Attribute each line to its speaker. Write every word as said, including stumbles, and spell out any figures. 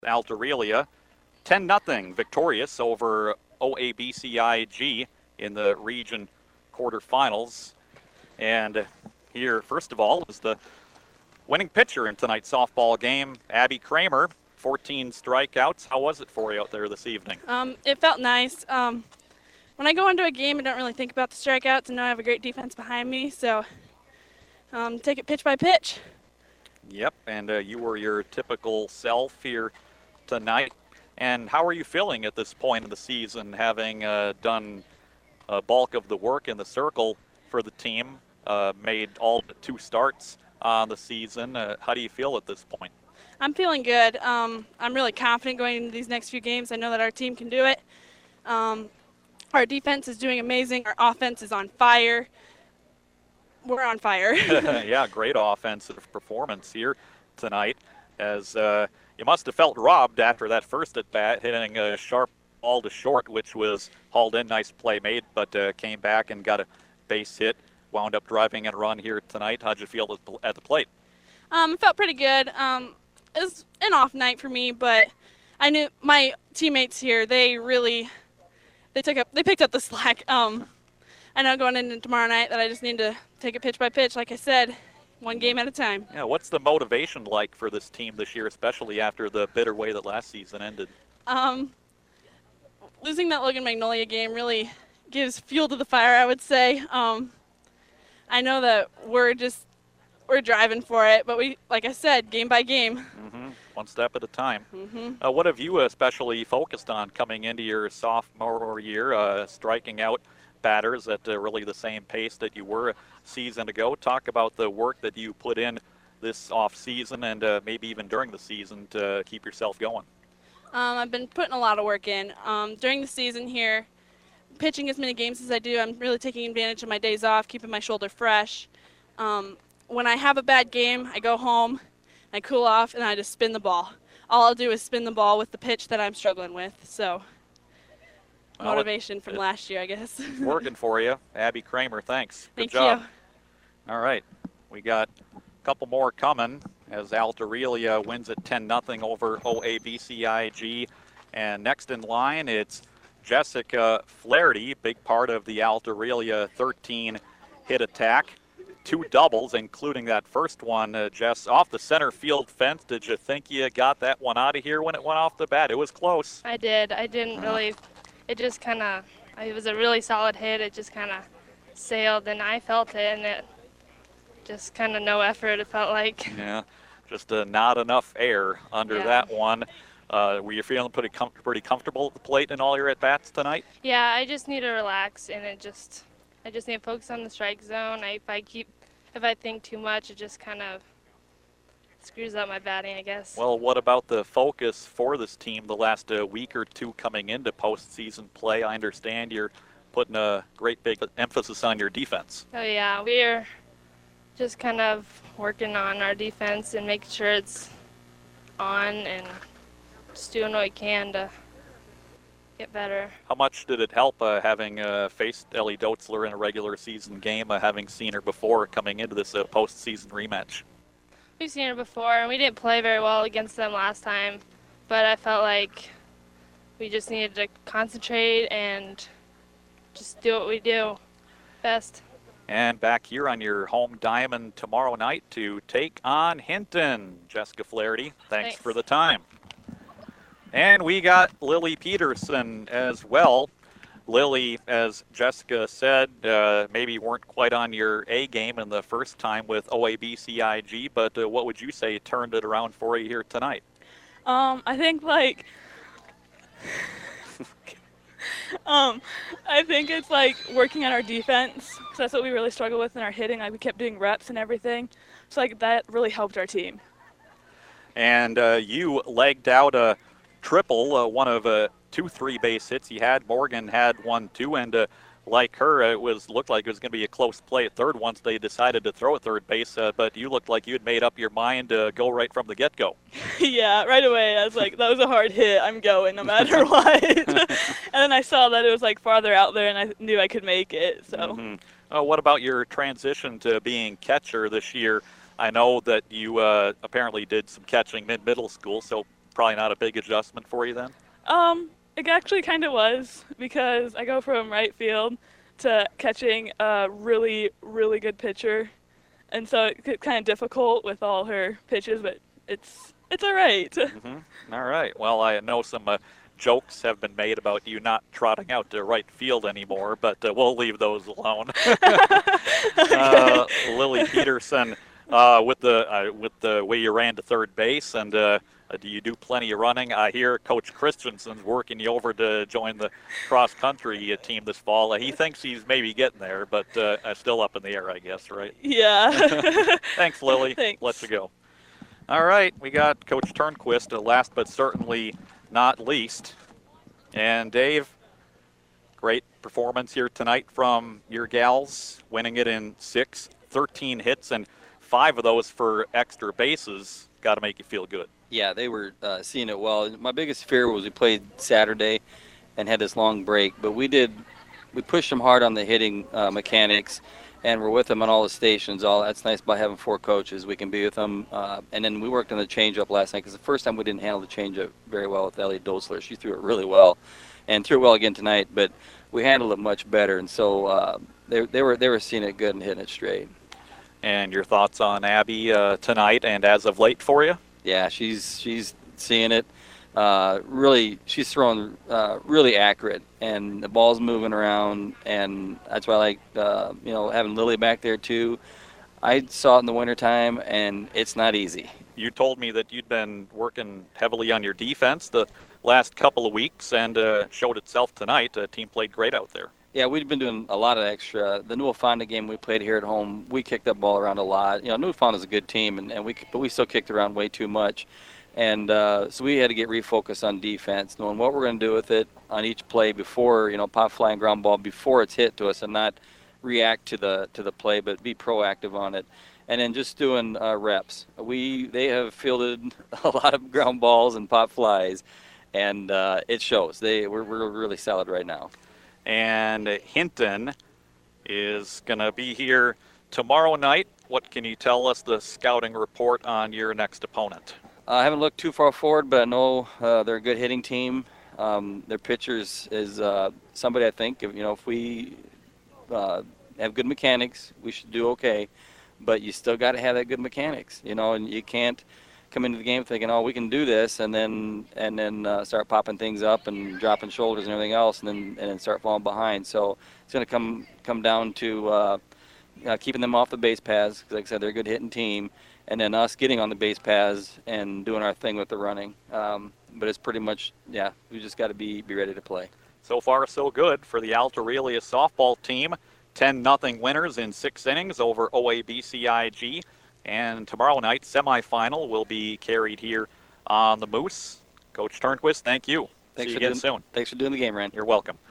Speaker 1: Altarelia, ten nothing victorious over O A B C I G in the region quarterfinals. And here, first of all, is the winning pitcher in tonight's softball game, Abby Kramer. fourteen strikeouts. How was it for you out there this evening?
Speaker 2: Um, it felt nice. Um, when I go into a game, I don't really think about the strikeouts, and know I have a great defense behind me, so um, take it pitch by pitch.
Speaker 1: Yep, and uh, you were your typical self here tonight. And how are you feeling at this point in the season, having uh, done a bulk of the work in the circle for the team, uh, made all but two starts on the season? Uh, how do you feel at this point?
Speaker 2: I'm feeling good. Um, I'm really confident going into these next few games. I know that our team can do it. Um, our defense is doing amazing. Our offense is on fire. We're on fire.
Speaker 1: Yeah, great offensive performance here tonight, as uh, you must have felt robbed after that first at bat, hitting a sharp ball to short, which was hauled in. Nice play made, but uh, came back and got a base hit. Wound up driving and run here tonight. How'd you feel at the plate?
Speaker 2: Um, it felt pretty good. Um, it was an off night for me, but I knew my teammates here. They really, they took up, they picked up the slack. Um, I know going into tomorrow night that I just need to take it pitch by pitch, like I said, one game at a time.
Speaker 1: Yeah, what's the motivation like for this team this year, especially after the bitter way that last season ended?
Speaker 2: Um, losing that Logan Magnolia game really gives fuel to the fire, I would say. Um, I know that we're just we're driving for it, but we, like I said, game by game.
Speaker 1: Mm-hmm. One step at a time.
Speaker 2: Mm-hmm.
Speaker 1: Uh, what have you especially focused on coming into your sophomore year, uh, striking out batters at uh, really the same pace that you were a season ago? Talk about the work that you put in this off season and uh, maybe even during the season to keep yourself going.
Speaker 2: Um, I've been putting a lot of work in. Um, during the season here, pitching as many games as I do, I'm really taking advantage of my days off, keeping my shoulder fresh. Um, when I have a bad game, I go home, I cool off, and I just spin the ball. All I'll do is spin the ball with the pitch that I'm struggling with. So
Speaker 1: well,
Speaker 2: motivation
Speaker 1: it,
Speaker 2: from
Speaker 1: it,
Speaker 2: last year, I guess.
Speaker 1: It's working for you. Abby Kramer, thanks. Good
Speaker 2: Thank
Speaker 1: job.
Speaker 2: you.
Speaker 1: All right. We got a couple more coming as Altarelia wins at ten nothing over O A B C I G. And next in line, it's Jessica Flaherty, big part of the Altarelia thirteen hit attack. Two doubles, including that first one, uh, Jess, off the center field fence. Did you think you got that one out of here when it went off the bat? It was close.
Speaker 3: I did. I didn't really, it just kind of, it was a really solid hit. It just kind of sailed, and I felt it, and it just kind of no effort, it felt like.
Speaker 1: Yeah, just uh, not enough air under
Speaker 3: yeah.
Speaker 1: that one. Uh, were you feeling pretty, com- pretty comfortable at the plate in all your at-bats tonight?
Speaker 3: Yeah, I just need to relax, and it just, I just need to focus on the strike zone. I, if I keep, if I think too much, it just kind of screws up my batting, I guess.
Speaker 1: Well, what about the focus for this team the last uh, week or two coming into postseason play? I understand you're putting a great big emphasis on your defense.
Speaker 3: Oh yeah, we're just kind of working on our defense and making sure it's on and just doing what we can to get better.
Speaker 1: How much did it help uh, having uh, faced Ellie Doetzler in a regular season game, uh, having seen her before coming into this uh, postseason rematch?
Speaker 3: We've seen her before, and we didn't play very well against them last time, but I felt like we just needed to concentrate and just do what we do best.
Speaker 1: And back here on your home diamond tomorrow night to take on Hinton. Jessica Flaherty, thanks,
Speaker 3: Thanks.
Speaker 1: for the time. And we got Lily Peterson as well. Lily, as Jessica said, uh, maybe weren't quite on your A game in the first time with O A B C I G, but uh, what would you say turned it around for you here tonight?
Speaker 2: Um, I think like, um, I think it's like working on our defense, because that's what we really struggle with in our hitting. Like we kept doing reps and everything, so like that really helped our team.
Speaker 1: And uh, you legged out a triple, uh, one of uh, two three base hits he had. Morgan had one too, and uh, like her, it was looked like it was going to be a close play at third once they decided to throw at third base. Uh, but you looked like you had made up your mind to go right from the get-go.
Speaker 2: Yeah, right away I was like, that was a hard hit. I'm going no matter what. And then I saw that it was like farther out there, and I knew I could make it. So.
Speaker 1: Mm-hmm. Uh, what about your transition to being catcher this year? I know that you uh, apparently did some catching mid-middle school, so probably not a big adjustment for you then?
Speaker 4: Um, it actually kind of was because I go from right field to catching a really, really good pitcher, and so it gets kind of difficult with all her pitches, but it's it's all right.
Speaker 1: Mm-hmm. All right. Well, I know some uh, jokes have been made about you not trotting out to right field anymore, but uh, we'll leave those alone. uh, Lily Peterson, uh, with the uh, with the way you ran to third base, and uh, do you do plenty of running? I hear Coach Christensen's working you over to join the cross country team this fall. Uh, he thinks he's maybe getting there, but uh, uh, still up in the air, I guess, right?
Speaker 4: Yeah.
Speaker 1: Thanks, Lily.
Speaker 4: Thanks.
Speaker 1: Let you go. All right, we got Coach Turnquist, uh, last but certainly not least. And Dave, great performance here tonight from your gals, winning it in six, thirteen hits, and five of those for extra bases. Got to make you feel good.
Speaker 5: Yeah, they were uh, seeing it well. My biggest fear was we played Saturday and had this long break, but we did we pushed them hard on the hitting uh, mechanics, and we're with them on all the stations. All that's nice about having four coaches. We can be with them, uh, and then we worked on the changeup last night because the first time we didn't handle the changeup very well with Ellie Dosler. She threw it really well, and threw it well again tonight. But we handled it much better, and so uh, they they were they were seeing it good and hitting it straight.
Speaker 1: And your thoughts on Abby uh, tonight and as of late for you?
Speaker 5: Yeah, she's she's seeing it. Uh, really, she's throwing uh, really accurate, and the ball's moving around, and that's why I like uh, you know having Lily back there too. I saw it in the wintertime, and it's not easy.
Speaker 1: You told me that you'd been working heavily on your defense the last couple of weeks, and uh, showed itself tonight. The team played great out there.
Speaker 5: Yeah, we've been doing a lot of extra. The Newfoundland game we played here at home, we kicked that ball around a lot. You know, Newfoundland is a good team, and, and we but we still kicked around way too much. And uh, so we had to get refocused on defense, knowing what we're going to do with it on each play before, you know, pop flying ground ball before it's hit to us, and not react to the to the play, but be proactive on it. And then just doing uh, reps. We they have fielded a lot of ground balls and pop flies, and uh, it shows. They we're, we're really solid right now.
Speaker 1: And Hinton is going to be here tomorrow night. What can you tell us, the scouting report on your next opponent?
Speaker 5: I haven't looked too far forward, but I know uh, they're a good hitting team. Um, their pitchers is uh, somebody I think, if, you know, if we uh, have good mechanics, we should do okay. But you still got to have that good mechanics, you know, and you can't come into the game thinking, oh, we can do this, and then and then uh, start popping things up and dropping shoulders and everything else, and then and then start falling behind. So it's going to come come down to uh, uh, keeping them off the base paths, because like I said, they're a good hitting team, and then us getting on the base paths and doing our thing with the running. Um, but it's pretty much, yeah, we just got to be be ready to play.
Speaker 1: So far, so good for the Alta Aurelia softball team. ten nothing winners in six innings over O A B C I G. And tomorrow night, semifinal will be carried here on the Moose. Coach Turnquist, thank you.
Speaker 5: Thanks
Speaker 1: See you
Speaker 5: for
Speaker 1: again
Speaker 5: doing,
Speaker 1: soon.
Speaker 5: Thanks for doing the game, Rand.
Speaker 1: You're welcome.